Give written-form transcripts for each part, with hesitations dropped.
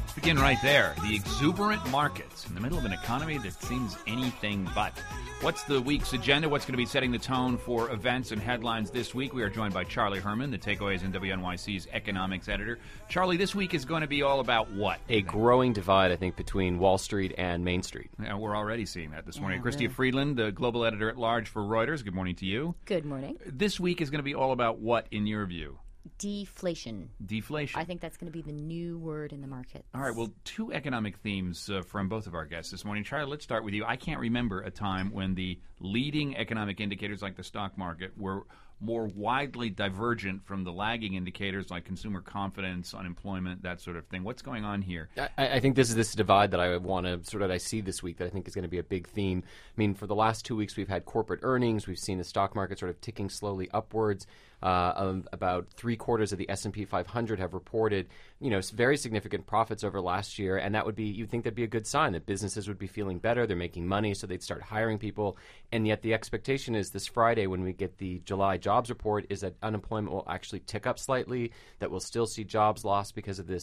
Begin right there. The exuberant markets in the middle of an economy that seems anything but. What's the week's agenda? What's going to be setting the tone for events and headlines this week? We are joined by Charlie Herman, the Takeaways in WNYC's economics editor. Charlie, this week is going to be all about what? A growing divide, I think, between Wall Street and Main Street. Yeah, we're already seeing that this morning. Christia Friedland, the global editor at large for Reuters. Good morning to you. Good morning. This week is going to be all about what, in your view? Deflation. Deflation. I think that's going to be the new word in the market. All right, well, two economic themes from both of our guests this morning. Charlie, let's start with you. I can't remember a time when the leading economic indicators like the stock market were more widely divergent from the lagging indicators like consumer confidence, unemployment, that sort of thing. What's going on here? I think this divide that I see this week that I think is going to be a big theme. I mean, for the last 2 weeks, we've had corporate earnings. We've seen the stock market sort of ticking slowly upwards. About 3/4 of the S&P 500 have reported, very significant profits over last year, and you'd think that'd be a good sign that businesses would be feeling better, they're making money, so they'd start hiring people. And yet the expectation is this Friday, when we get the July jobs report, is that unemployment will actually tick up slightly, that we'll still see jobs lost because of this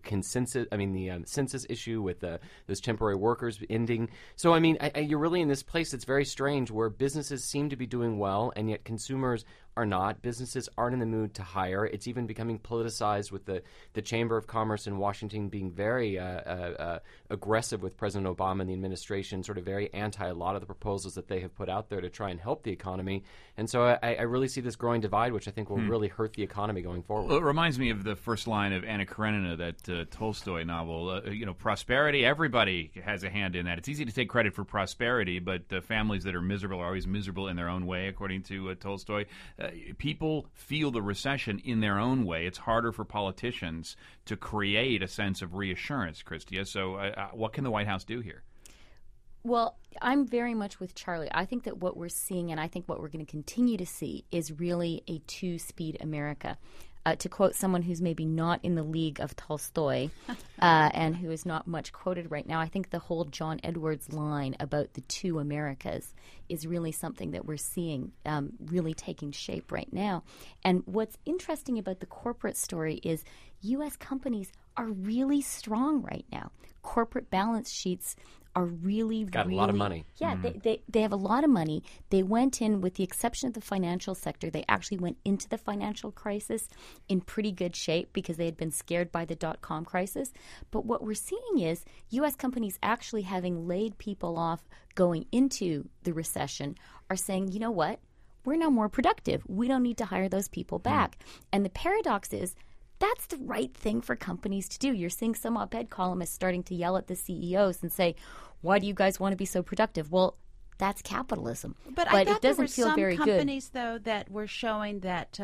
census issue with those temporary workers ending. So, you're really in this place that's very strange where businesses seem to be doing well, and yet consumers are not. Businesses aren't in the mood to hire. It's even becoming politicized with the Chamber of Commerce in Washington being very aggressive with President Obama and the administration, sort of very anti a lot of the proposals that they have put out there to try and help the economy. And so I really see this growing divide, which I think will really hurt the economy going forward. Well, it reminds me of the first line of Anna Karenina, that Tolstoy novel. Prosperity, everybody has a hand in that. It's easy to take credit for prosperity, but families that are miserable are always miserable in their own way, according to Tolstoy. People feel the recession in their own way. It's harder for politicians to create a sense of reassurance, Christia. So what can the White House do here? Well, I'm very much with Charlie. I think that what we're seeing, and I think what we're going to continue to see, is really a two-speed America. To quote someone who's maybe not in the league of Tolstoy and who is not much quoted right now, I think the whole John Edwards line about the two Americas is really something that we're seeing really taking shape right now. And what's interesting about the corporate story is U.S. companies are really strong right now. Corporate balance sheets are really got a lot of money. Yeah, they have a lot of money. They went in, with the exception of the financial sector, they actually went into the financial crisis in pretty good shape because they had been scared by the dot-com crisis. But what we're seeing is U.S. companies actually, having laid people off going into the recession, are saying, you know what? We're now more productive. We don't need to hire those people back. And the paradox is, that's the right thing for companies to do. You're seeing some op-ed columnists starting to yell at the CEOs and say, why do you guys want to be so productive? Well, that's capitalism. But I thought it doesn't feel there were very some good. companies, though, that were showing that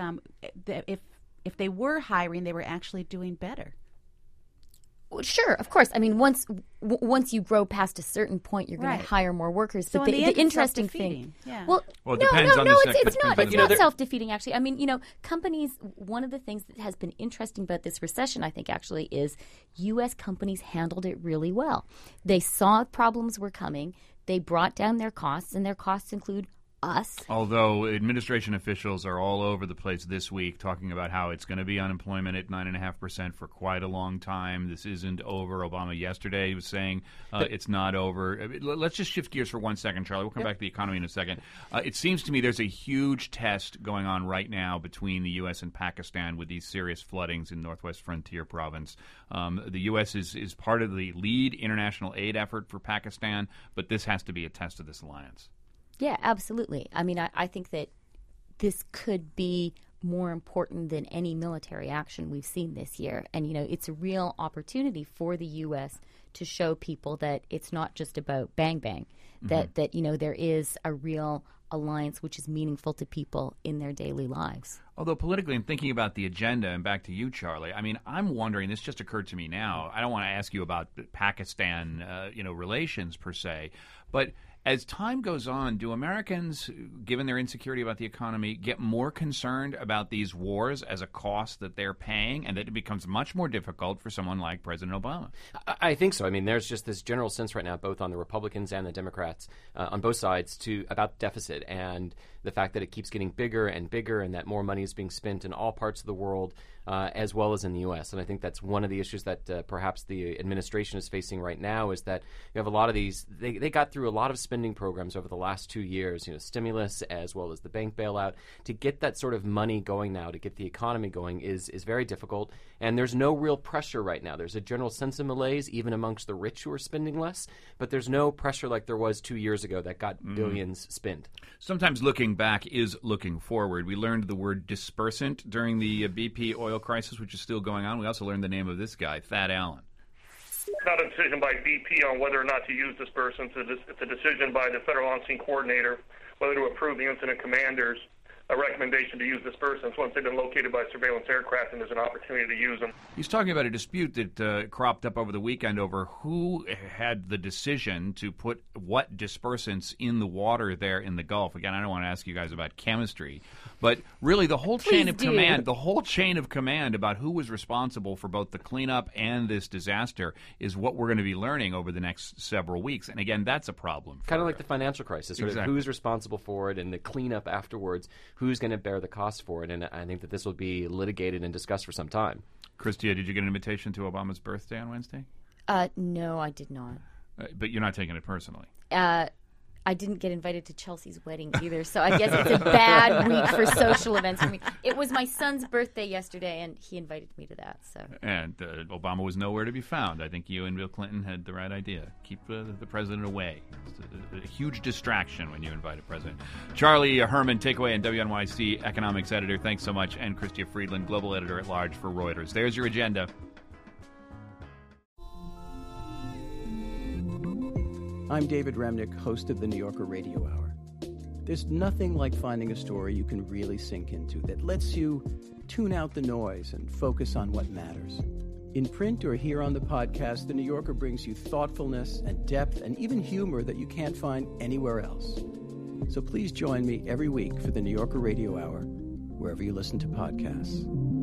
if they were hiring, they were actually doing better. Well, sure, of course. I mean, once you grow past a certain point, you're going to hire more workers. So But the interesting thing, thing, well, it depends on it's not. but It's not self-defeating. Actually, I mean, companies. One of the things that has been interesting about this recession, I think, actually, is U.S. companies handled it really well. They saw problems were coming. They brought down their costs, and their costs include us. Although administration officials are all over the place this week talking about how it's going to be unemployment at 9.5% for quite a long time. This isn't over. Obama yesterday was saying it's not over. Let's just shift gears for 1 second, Charlie. We'll come back to the economy in a second. It seems to me there's a huge test going on right now between the U.S. and Pakistan with these serious floodings in Northwest Frontier Province. The U.S. is part of the lead international aid effort for Pakistan, but this has to be a test of this alliance. Yeah, absolutely. I mean, I think that this could be more important than any military action we've seen this year. And, it's a real opportunity for the U.S. to show people that it's not just about bang, bang, that there is a real alliance which is meaningful to people in their daily lives. Although politically, I'm thinking about the agenda, and back to you, Charlie. I mean, I'm wondering, this just occurred to me now. I don't want to ask you about Pakistan, relations per se, but as time goes on, do Americans, given their insecurity about the economy, get more concerned about these wars as a cost that they're paying, and that it becomes much more difficult for someone like President Obama? I think so. I mean, there's just this general sense right now, both on the Republicans and the Democrats, on both sides, about deficit. And the fact that it keeps getting bigger and bigger and that more money is being spent in all parts of the world as well as in the U.S. And I think that's one of the issues that perhaps the administration is facing right now is that you have a lot of these – they got through a lot of spending programs over the last 2 years, stimulus as well as the bank bailout. To get that sort of money going now, to get the economy going is very difficult. And there's no real pressure right now. There's a general sense of malaise even amongst the rich who are spending less, but there's no pressure like there was 2 years ago that got billions spent. Sometimes looking back is looking forward. We learned the word dispersant during the BP oil crisis, which is still going on. We also learned the name of this guy, Thad Allen. It's not a decision by BP on whether or not to use dispersants. It's a decision by the Federal On-Scene Coordinator whether to approve the incident commander's a recommendation to use dispersants once they've been located by surveillance aircraft and there's an opportunity to use them. He's talking about a dispute that cropped up over the weekend over who had the decision to put what dispersants in the water there in the Gulf. Again, I don't want to ask you guys about chemistry, but really the whole chain of command about who was responsible for both the cleanup and this disaster is what we're going to be learning over the next several weeks. And again, that's a problem. Kind of like the financial crisis, sort Exactly. of who's responsible for it and the cleanup afterwards. Who's going to bear the cost for it? And I think that this will be litigated and discussed for some time. Christia, did you get an invitation to Obama's birthday on Wednesday? No, I did not. But you're not taking it personally. I didn't get invited to Chelsea's wedding either, so I guess it's a bad week for social events for me. It was my son's birthday yesterday, and he invited me to that. So. And Obama was nowhere to be found. I think you and Bill Clinton had the right idea. Keep the president away. It's a huge distraction when you invite a president. Charlie Herman, Takeaway and WNYC economics editor, thanks so much. And Christia Friedland, global editor at large for Reuters. There's your agenda. I'm David Remnick, host of the New Yorker Radio Hour. There's nothing like finding a story you can really sink into that lets you tune out the noise and focus on what matters. In print or here on the podcast, the New Yorker brings you thoughtfulness and depth and even humor that you can't find anywhere else. So please join me every week for the New Yorker Radio Hour, wherever you listen to podcasts.